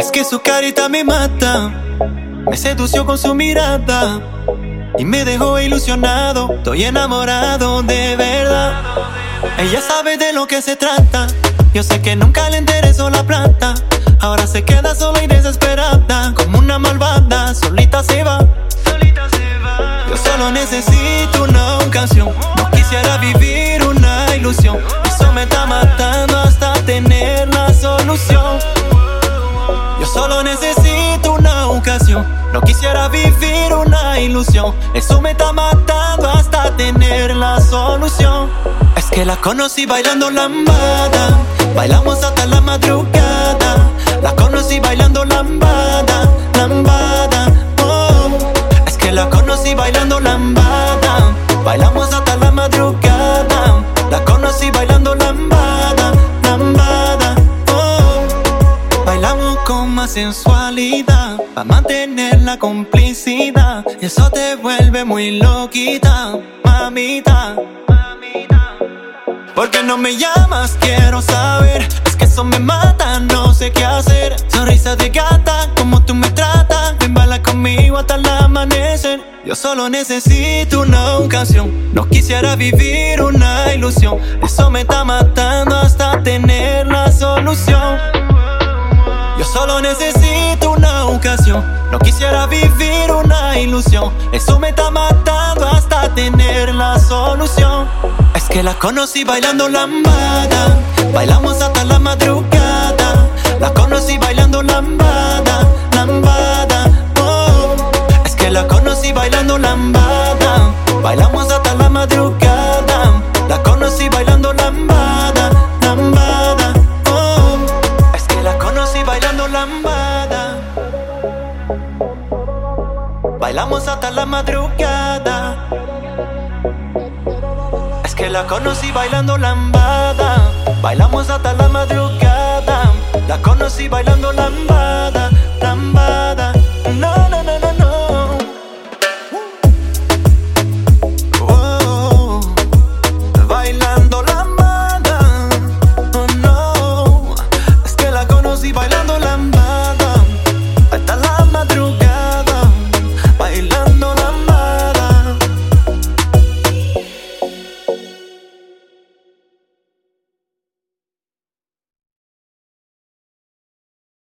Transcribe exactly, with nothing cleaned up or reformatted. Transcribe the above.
Es que su carita me mata, me sedució con su mirada y me dejó ilusionado. Estoy enamorado de verdad. Ella sabe de lo que se trata. Yo sé que nunca le interesó la plata. Ahora se queda sola y desesperada, como una malvada, solita se va. Yo solo necesito una ocasión. No quisiera vivir una ilusión. Eso me está matando hasta tener la solución. Yo solo necesito una ocasión. No quisiera vivir una ilusión. Eso me está matando hasta tener la solución. Es que la conocí bailando lambada. Bailamos hasta la madrugada. La conocí bailando lambada, lambada, oh. Es que la conocí bailando lambada. Bailamos hasta la madrugada. La conocí bailando lambada, lambada, oh. Bailamos con más sensualidad para mantener la complicidad. Eso te vuelve muy loquita, mamita. ¿Por qué no me llamas? Quiero saber. Es que eso me mata, no sé qué hacer. Sonrisa de gata, como tú me tratas. Ven, baila conmigo hasta el amanecer. Yo solo necesito una ocasión. No quisiera vivir una ilusión. Eso me está matando hasta tener la solución. Yo solo necesito una ocasión. No quisiera vivir una ilusión. Eso me está matando hasta tener la solución. Es que la conocí bailando lambada. Bailamos hasta la madrugada. La conocí bailando lambada, lambada, oh. Es que la conocí bailando lambada. Bailamos hasta la madrugada. La conocí bailando lambada, lambada, oh. Es que la conocí bailando lambada. Bailamos hasta la madrugada. Es que la conocí bailando lambada. Bailamos hasta la madrugada. La conocí bailando lambada.